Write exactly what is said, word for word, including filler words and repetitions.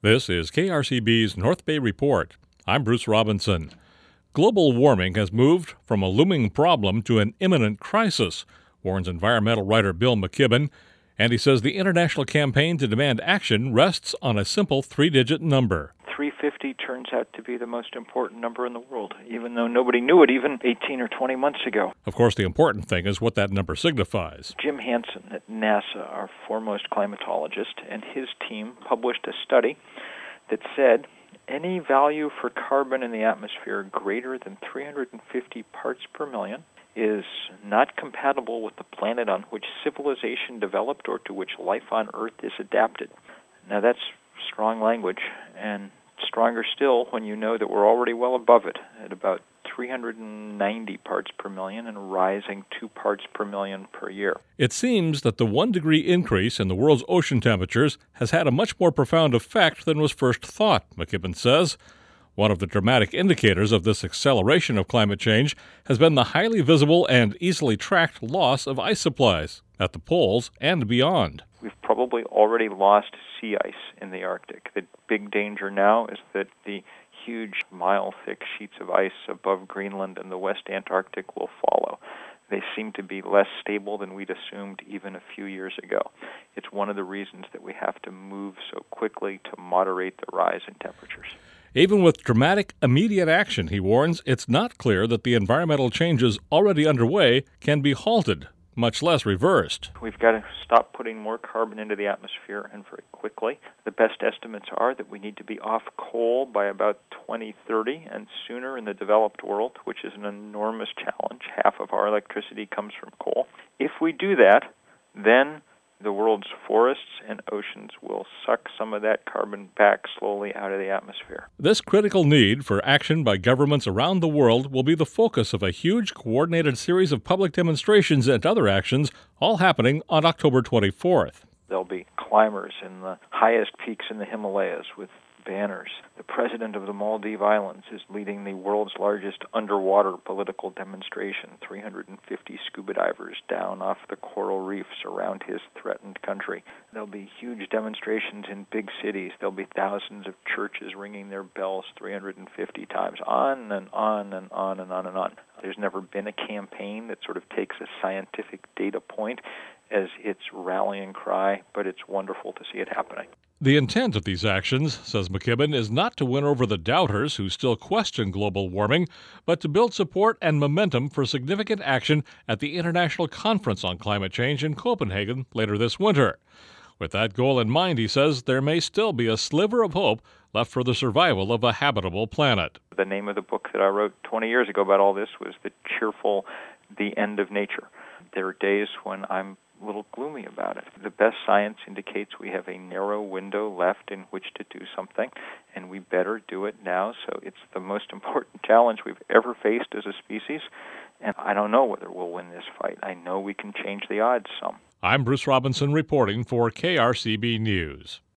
This is K R C B's North Bay Report. I'm Bruce Robinson. Global warming has moved from a looming problem to an imminent crisis, warns environmental writer Bill McKibben, and he says the international campaign to demand action rests on a simple three-digit number. three fifty turns out to be the most important number in the world, even though nobody knew it even eighteen or twenty months ago. Of course, the important thing is what that number signifies. Jim Hansen at NASA, our foremost climatologist, and his team published a study that said any value for carbon in the atmosphere greater than three hundred fifty parts per million is not compatible with the planet on which civilization developed or to which life on Earth is adapted. Now that's strong language, and stronger still when you know that we're already well above it at about three hundred ninety parts per million and rising two parts per million per year. It seems that the one degree increase in the world's ocean temperatures has had a much more profound effect than was first thought, McKibben says. One of the dramatic indicators of this acceleration of climate change has been the highly visible and easily tracked loss of ice supplies at the poles and beyond. We've probably already lost sea ice in the Arctic. The big danger now is that the huge mile-thick sheets of ice above Greenland and the West Antarctic will follow. They seem to be less stable than we'd assumed even a few years ago. It's one of the reasons that we have to move so quickly to moderate the rise in temperatures. Even with dramatic, immediate action, he warns, it's not clear that the environmental changes already underway can be halted, much less reversed. We've got to stop putting more carbon into the atmosphere, and very quickly. The best estimates are that we need to be off coal by about twenty thirty and sooner in the developed world, which is an enormous challenge. Half of our electricity comes from coal. If we do that, then the world's forests and oceans will suck some of that carbon back slowly out of the atmosphere. This critical need for action by governments around the world will be the focus of a huge coordinated series of public demonstrations and other actions, all happening on October twenty-fourth. There'll be climbers in the highest peaks in the Himalayas with banners. The president of the Maldive Islands is leading the world's largest underwater political demonstration. three hundred fifty scuba divers down off the coral reefs around his threatened country. There'll be huge demonstrations in big cities. There'll be thousands of churches ringing their bells three hundred fifty times, on and on and on and on and on. There's never been a campaign that sort of takes a scientific data point as its rallying cry, but it's wonderful to see it happening. The intent of these actions, says McKibben, is not to win over the doubters who still question global warming, but to build support and momentum for significant action at the International Conference on Climate Change in Copenhagen later this winter. With that goal in mind, he says, there may still be a sliver of hope left for the survival of a habitable planet. The name of the book that I wrote twenty years ago about all this was The Cheerful, The End of Nature. There are days when I'm a little gloomy about it. The best science indicates we have a narrow window left in which to do something, and we better do it now. So it's the most important challenge we've ever faced as a species, and I don't know whether we'll win this fight. I know we can change the odds some. I'm Bruce Robinson reporting for K R C B News.